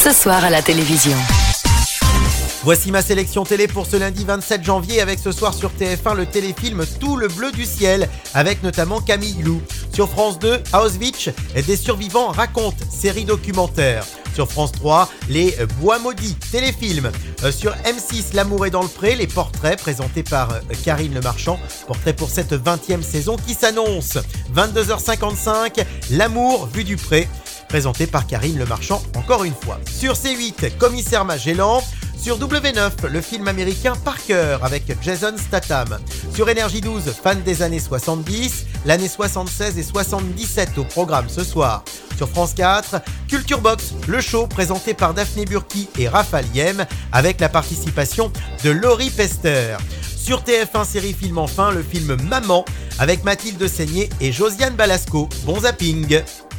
ce soir à la télévision. Voici ma sélection télé pour ce lundi 27 janvier avec ce soir sur TF1 le téléfilm Tout le bleu du ciel avec notamment Camille Lou. Sur France 2, Auschwitz, des survivants racontent, série documentaire. Sur France 3, Les Bois Maudits, téléfilm. Sur M6, L'amour est dans le pré, les portraits présentés par Karine Le Marchand. Portrait pour cette 20e saison qui s'annonce. 22h55, L'amour vu du pré, présenté par Karine Le Marchand encore une fois. Sur C8, Commissaire Magellan. Sur W9, le film américain Parker avec Jason Statham. Sur Énergie 12, fan des années 70, l'année 76 et 77 au programme ce soir. Sur France 4, Culture Box, le show présenté par Daphné Burki et Raphaël Yem avec la participation de Laurie Pester. Sur TF1 série film enfin, le film Maman avec Mathilde Seigné et Josiane Balasco. Bon zapping!